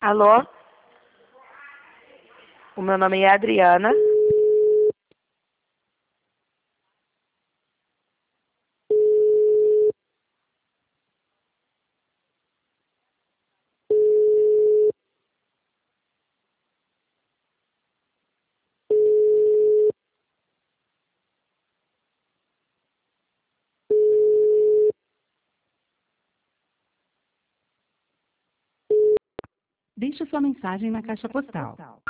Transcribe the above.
Alô? O meu nome é Adriana. Deixe sua mensagem na caixa postal.